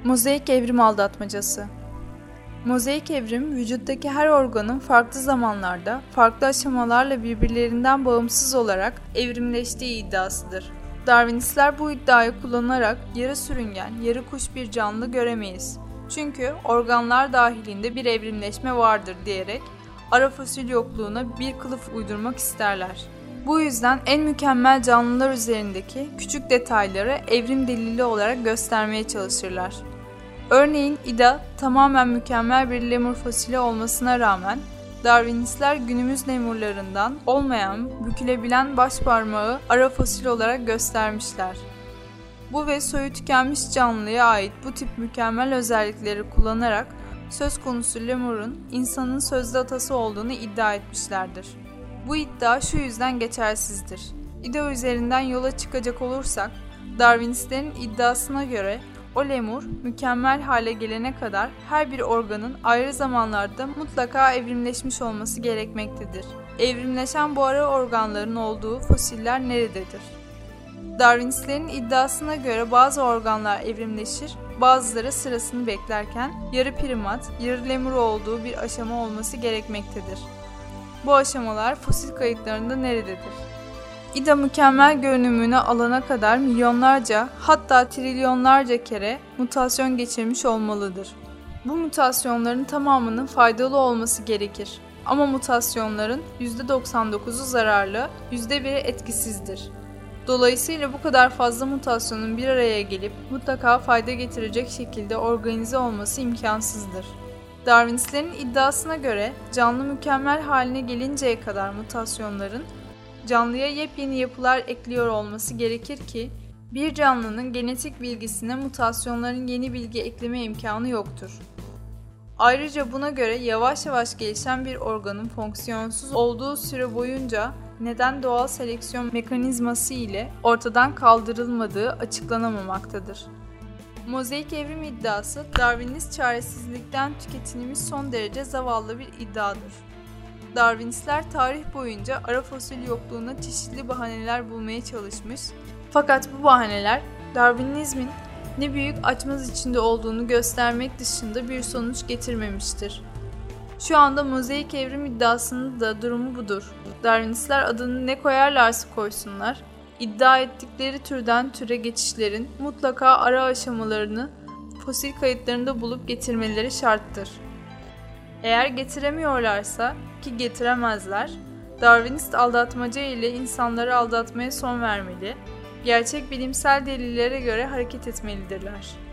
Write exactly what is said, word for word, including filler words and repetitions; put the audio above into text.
Mozaik evrim aldatmacası. Mozaik evrim, vücuttaki her organın farklı zamanlarda, farklı aşamalarla birbirlerinden bağımsız olarak evrimleştiği iddiasıdır. Darwinistler bu iddiayı kullanarak yarı sürüngen, yarı kuş bir canlı göremeyiz. Çünkü organlar dahilinde bir evrimleşme vardır diyerek ara fosil yokluğuna bir kılıf uydurmak isterler. Bu yüzden en mükemmel canlılar üzerindeki küçük detayları evrim delili olarak göstermeye çalışırlar. Örneğin ida tamamen mükemmel bir lemur fosili olmasına rağmen Darwinistler günümüz lemurlarından olmayan, bükülebilen baş parmağı ara fosil olarak göstermişler. Bu ve soyu tükenmiş canlıya ait bu tip mükemmel özellikleri kullanarak söz konusu lemurun insanın sözde atası olduğunu iddia etmişlerdir. Bu iddia şu yüzden geçersizdir. İda üzerinden yola çıkacak olursak, Darwinistlerin iddiasına göre o lemur mükemmel hale gelene kadar her bir organın ayrı zamanlarda mutlaka evrimleşmiş olması gerekmektedir. Evrimleşen bu ara organların olduğu fosiller nerededir? Darwinistlerin iddiasına göre bazı organlar evrimleşir, bazıları sırasını beklerken yarı primat, yarı lemur olduğu bir aşama olması gerekmektedir. Bu aşamalar fosil kayıtlarında nerededir? İda mükemmel görünümünü alana kadar milyonlarca, hatta trilyonlarca kere mutasyon geçirmiş olmalıdır. Bu mutasyonların tamamının faydalı olması gerekir. Ama mutasyonların yüzde doksan dokuzu zararlı, yüzde biri etkisizdir. Dolayısıyla bu kadar fazla mutasyonun bir araya gelip mutlaka fayda getirecek şekilde organize olması imkansızdır. Darwinistlerin iddiasına göre canlı mükemmel haline gelinceye kadar mutasyonların canlıya yepyeni yapılar ekliyor olması gerekir ki bir canlının genetik bilgisine mutasyonların yeni bilgi ekleme imkanı yoktur. Ayrıca buna göre yavaş yavaş gelişen bir organın fonksiyonsuz olduğu süre boyunca neden doğal seleksiyon mekanizması ile ortadan kaldırılmadığı açıklanamamaktadır. Mozaik evrim iddiası, Darwinist çaresizlikten tüketilmiş son derece zavallı bir iddiadır. Darwinistler tarih boyunca ara fosil yokluğuna çeşitli bahaneler bulmaya çalışmış, fakat bu bahaneler Darwinizmin ne büyük açmaz içinde olduğunu göstermek dışında bir sonuç getirmemiştir. Şu anda mozaik evrim iddiasının da durumu budur. Darwinistler adını ne koyarlarsa koysunlar, iddia ettikleri türden türe geçişlerin mutlaka ara aşamalarını fosil kayıtlarında bulup getirmeleri şarttır. Eğer getiremiyorlarsa, ki getiremezler, Darwinist aldatmaca ile insanları aldatmaya son vermeli, gerçek bilimsel delillere göre hareket etmelidirler.